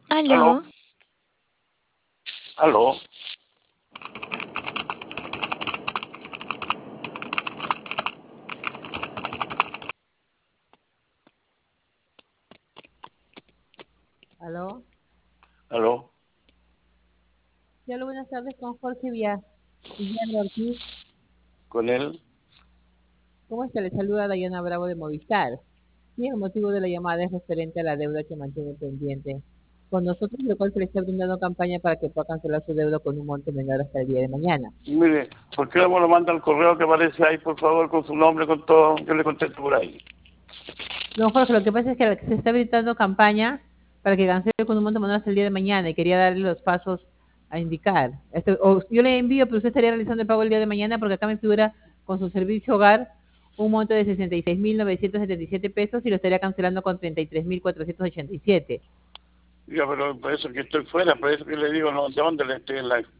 Aló, Aló, aló, Aló, aló. sí, hola, buenas tardes con Jorge Villardo Ortiz. Con él, ¿Cómo está? Le saluda Dayana Bravo de Movistar. Sí, el motivo de la llamada es referente a la deuda que mantiene pendiente con nosotros, lo cual se le está brindando campaña para que pueda cancelar su deuda con un monto menor hasta el día de mañana. mire, ¿por qué no me lo manda al correo que aparece ahí, por favor, con su nombre, con todo? Yo le contesto por ahí. Don Jorge, lo que pasa es que se está brindando campaña para que cancele con un monto menor hasta el día de mañana y quería darle los pasos a indicar. O yo le envío, pero usted estaría realizando el pago el día de mañana porque acá me figura con su servicio hogar un monto de 66.977 pesos y lo estaría cancelando con 33.487. Diga, pero por eso que estoy fuera, por eso que le digo, no, ¿de dónde le estoy en la